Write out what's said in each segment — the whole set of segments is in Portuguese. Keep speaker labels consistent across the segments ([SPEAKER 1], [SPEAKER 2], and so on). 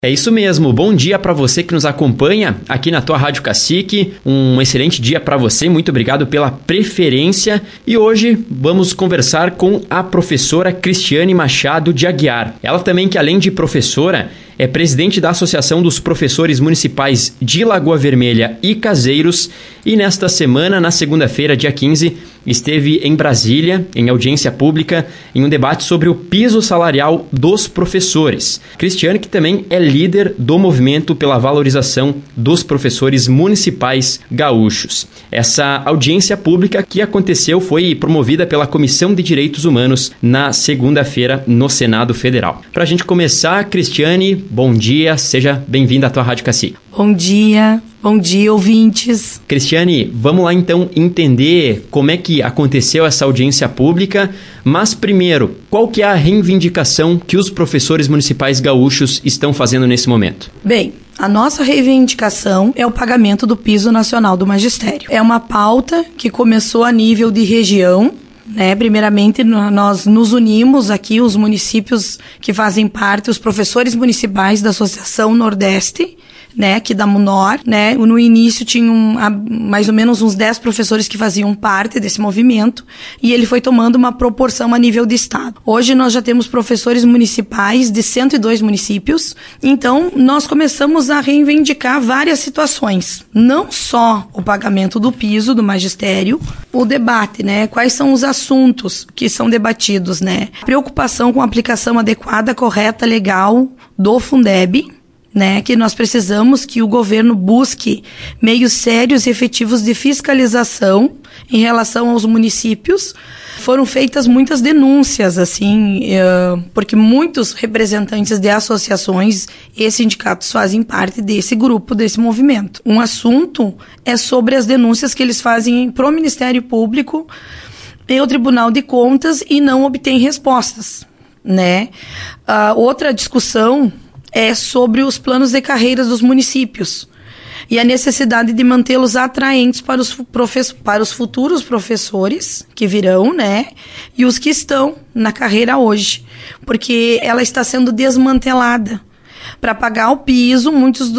[SPEAKER 1] É isso mesmo, bom dia para você que nos acompanha aqui na tua Rádio Cacique, um excelente dia para você, muito obrigado pela preferência e hoje vamos conversar com a professora Cristiane Machado de Aguiar. Ela também que além de professora é presidente da Associação dos Professores Municipais de Lagoa Vermelha e Caseiros e nesta semana, na segunda-feira, dia 15, esteve em Brasília, em audiência pública, em um debate sobre o piso salarial dos professores. Cristiane, que também é líder do movimento pela valorização dos professores municipais gaúchos. Essa audiência pública que aconteceu foi promovida pela Comissão de Direitos Humanos na segunda-feira no Senado Federal. Para a gente começar, Cristiane, bom dia, seja bem-vinda à tua Rádio Cacique.
[SPEAKER 2] Bom dia ouvintes.
[SPEAKER 1] Cristiane, vamos lá então entender como é que aconteceu essa audiência pública, mas primeiro, qual que é a reivindicação que os professores municipais gaúchos estão fazendo nesse momento?
[SPEAKER 2] Bem, a nossa reivindicação é o pagamento do piso nacional do magistério. É uma pauta que começou a nível de região, né? Primeiramente, nós nos unimos aqui, os municípios que fazem parte, os professores municipais da Associação Nordeste, né, aqui da MUNOR, né, no início tinham mais ou menos uns 10 professores que faziam parte desse movimento e ele foi tomando uma proporção a nível de estado. Hoje nós já temos professores municipais de 102 municípios, então nós começamos a reivindicar várias situações, não só o pagamento do piso do magistério, o debate, né, quais são os assuntos que são debatidos, né, preocupação com a aplicação adequada, correta, legal do Fundeb, né, que nós precisamos que o governo busque meios sérios e efetivos de fiscalização em relação aos municípios. Foram feitas muitas denúncias, assim, porque muitos representantes de associações e sindicatos fazem parte desse grupo, desse movimento. Um assunto é sobre as denúncias que eles fazem para o Ministério Público e o Tribunal de Contas e não obtêm respostas, né? Outra discussão é sobre os planos de carreiras dos municípios e a necessidade de mantê-los atraentes para os futuros professores que virão, né, e os que estão na carreira hoje, porque ela está sendo desmantelada. Para pagar o piso, muitos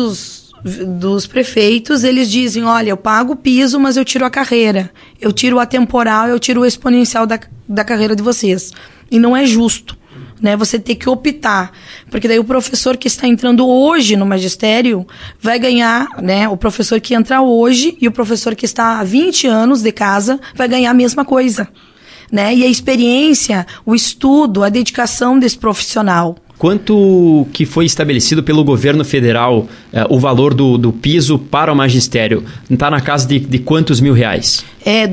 [SPEAKER 2] dos prefeitos, eles dizem, olha, eu pago o piso, mas eu tiro a carreira, eu tiro a temporal, eu tiro o exponencial da carreira de vocês. E não é justo, né? Você tem que optar, porque daí o professor que está entrando hoje no magistério vai ganhar, né? O professor que entra hoje e o professor que está há 20 anos de casa vai ganhar a mesma coisa, né? E a experiência, o estudo, a dedicação desse profissional.
[SPEAKER 1] Quanto que foi estabelecido pelo governo federal o valor do piso para o magistério? Está na casa de quantos mil reais?
[SPEAKER 2] É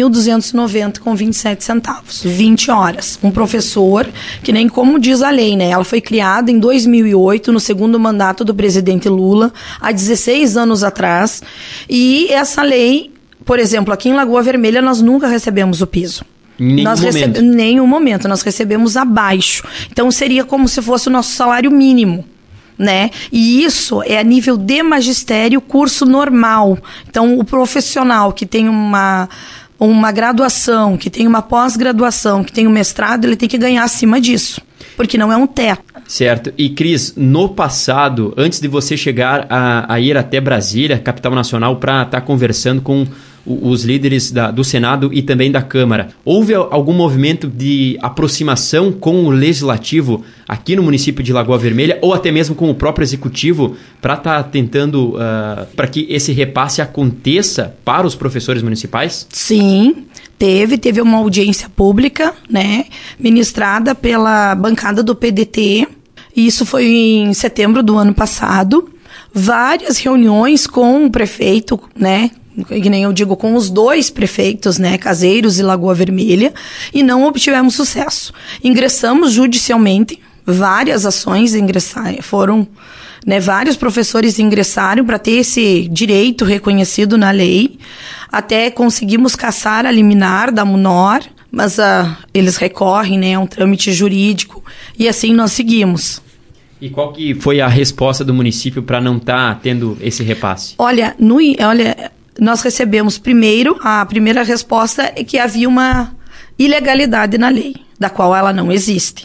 [SPEAKER 2] 2.290,27 centavos, 20 horas. Um professor, que nem como diz a lei, né? Ela foi criada em 2008, no segundo mandato do presidente Lula, há 16 anos atrás. E essa lei, por exemplo, aqui em Lagoa Vermelha, nós nunca recebemos o piso. Em nenhum momento, nós recebemos abaixo. Então, seria como se fosse o nosso salário mínimo, né? E isso é a nível de magistério, curso normal. Então, o profissional que tem uma graduação, que tem uma pós-graduação, que tem um mestrado, ele tem que ganhar acima disso, porque não é um teto.
[SPEAKER 1] Certo. E, Cris, no passado, antes de você chegar a ir até Brasília, capital nacional, para estar conversando com os líderes do Senado e também da Câmara, houve algum movimento de aproximação com o Legislativo aqui no município de Lagoa Vermelha ou até mesmo com o próprio Executivo para estar tentando, para que esse repasse aconteça para os professores municipais?
[SPEAKER 2] Sim, teve uma audiência pública, né, ministrada pela bancada do PDT. Isso foi em setembro do ano passado. Várias reuniões com o prefeito, né, que nem eu digo, com os dois prefeitos, né, Caseiros e Lagoa Vermelha, e não obtivemos sucesso. Ingressamos judicialmente, várias ações foram, né, vários professores ingressaram para ter esse direito reconhecido na lei, até conseguimos cassar a liminar da MUNOR, mas eles recorrem, né, a um trâmite jurídico, e assim nós seguimos.
[SPEAKER 1] E qual que foi a resposta do município para não estar tendo esse repasse?
[SPEAKER 2] Olha, nós recebemos a primeira resposta é que havia uma ilegalidade na lei, da qual ela não existe.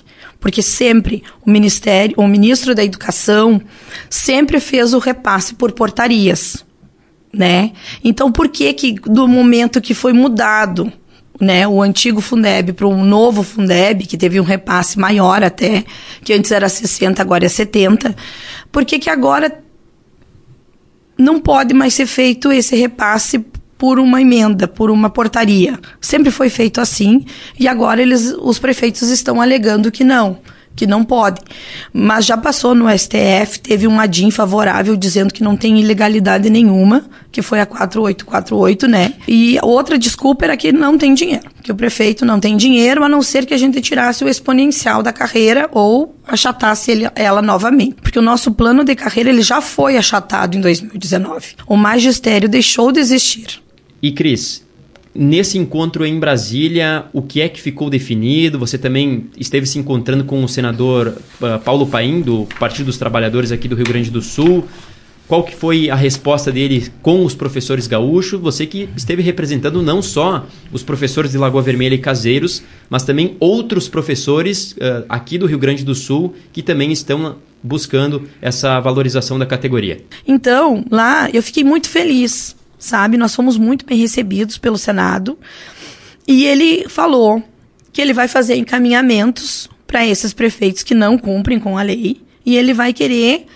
[SPEAKER 2] Porque sempre o ministro da Educação sempre fez o repasse por portarias, né? Então, por que do momento que foi mudado, né, o antigo Fundeb para um novo Fundeb, que teve um repasse maior até, que antes era 60, agora é 70, por que agora não pode mais ser feito esse repasse por uma emenda, por uma portaria? Sempre foi feito assim, e agora os prefeitos estão alegando que não pode. Mas já passou no STF, teve um ADIM favorável dizendo que não tem ilegalidade nenhuma, que foi a 4848, né? E outra desculpa era que não tem dinheiro, que o prefeito não tem dinheiro, a não ser que a gente tirasse o exponencial da carreira ou achatasse ela novamente. Porque o nosso plano de carreira ele já foi achatado em 2019. O magistério deixou de existir.
[SPEAKER 1] E Cris, nesse encontro em Brasília, o que é que ficou definido? Você também esteve se encontrando com o senador Paulo Paim, do Partido dos Trabalhadores aqui do Rio Grande do Sul. Qual que foi a resposta dele com os professores gaúchos? Você que esteve representando não só os professores de Lagoa Vermelha e Caseiros, mas também outros professores aqui do Rio Grande do Sul que também estão buscando essa valorização da categoria.
[SPEAKER 2] Então, lá eu fiquei muito feliz, sabe? Nós fomos muito bem recebidos pelo Senado e ele falou que ele vai fazer encaminhamentos para esses prefeitos que não cumprem com a lei e ele vai querer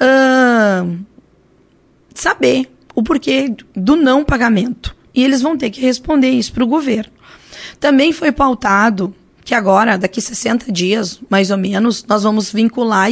[SPEAKER 2] saber o porquê do não pagamento. E eles vão ter que responder isso para o governo. Também foi pautado que agora, daqui 60 dias, mais ou menos, nós vamos vincular e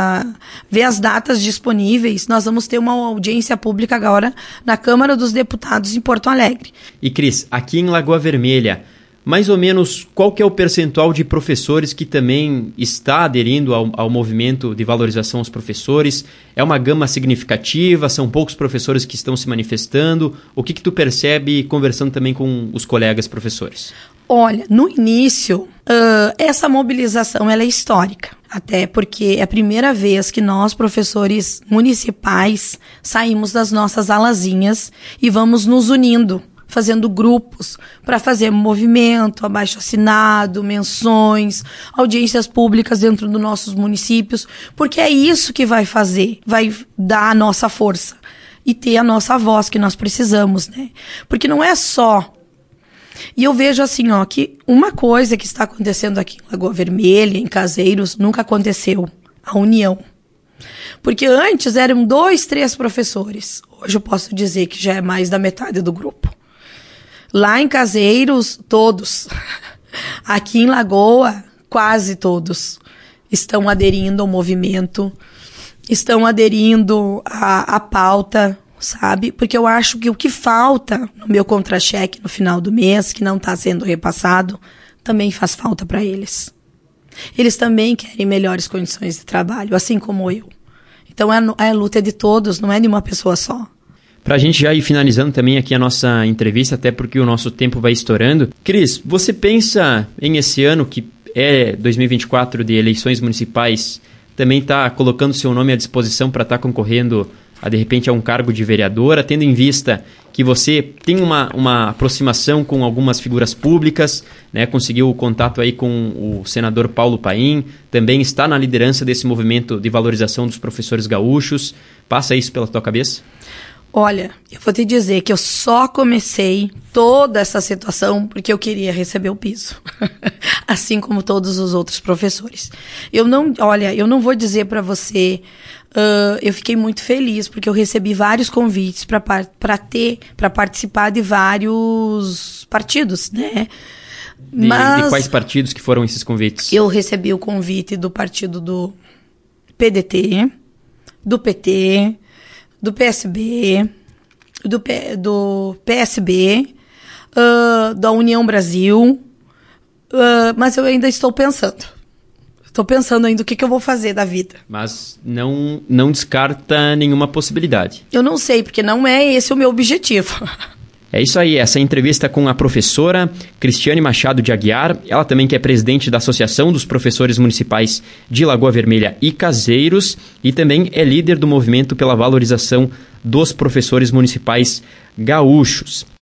[SPEAKER 2] ver as datas disponíveis. Nós vamos ter uma audiência pública agora na Câmara dos Deputados em Porto Alegre.
[SPEAKER 1] E Cris, aqui em Lagoa Vermelha, mais ou menos qual que é o percentual de professores que também está aderindo ao movimento de valorização aos professores? É uma gama significativa? São poucos professores que estão se manifestando? O que tu percebe conversando também com os colegas professores?
[SPEAKER 2] Olha, no início, essa mobilização ela é histórica, até porque é a primeira vez que nós, professores municipais, saímos das nossas alazinhas e vamos nos unindo, fazendo grupos para fazer movimento, abaixo-assinado, menções, audiências públicas dentro dos nossos municípios, porque é isso que vai dar a nossa força e ter a nossa voz que nós precisamos, né? Porque não é só. E eu vejo assim, que uma coisa que está acontecendo aqui em Lagoa Vermelha, em Caseiros, nunca aconteceu. A união. Porque antes eram 2, 3 professores. Hoje eu posso dizer que já é mais da metade do grupo. Lá em Caseiros, todos. Aqui em Lagoa, quase todos estão aderindo ao movimento, estão aderindo à pauta, sabe? Porque eu acho que o que falta no meu contra-cheque no final do mês, que não está sendo repassado, também faz falta para eles. Eles também querem melhores condições de trabalho, assim como eu. Então a luta é de todos, não é de uma pessoa só.
[SPEAKER 1] Para a gente já ir finalizando também aqui a nossa entrevista, até porque o nosso tempo vai estourando. Cris, você pensa em esse ano, que é 2024 de eleições municipais, também está colocando seu nome à disposição para estar concorrendo de repente a um cargo de vereadora, tendo em vista que você tem uma aproximação com algumas figuras públicas, né? Conseguiu o contato aí com o senador Paulo Paim, também está na liderança desse movimento de valorização dos professores gaúchos. Passa isso pela tua cabeça?
[SPEAKER 2] Olha, eu vou te dizer que eu só comecei toda essa situação porque eu queria receber o piso, assim como todos os outros professores. Eu não vou dizer para você, eu fiquei muito feliz porque eu recebi vários convites para participar de vários partidos, né?
[SPEAKER 1] De quais partidos que foram esses convites?
[SPEAKER 2] Eu recebi o convite do partido do PDT, do PT, do PSB, do PSB, da União Brasil, mas eu ainda estou pensando. Estou pensando ainda o que eu vou fazer da vida.
[SPEAKER 1] Mas não descarta nenhuma possibilidade.
[SPEAKER 2] Eu não sei, porque não é esse o meu objetivo.
[SPEAKER 1] É isso aí, essa entrevista com a professora Cristiane Machado de Aguiar, ela também que é presidente da Associação dos Professores Municipais de Lagoa Vermelha e Caseiros e também é líder do movimento pela valorização dos professores municipais gaúchos.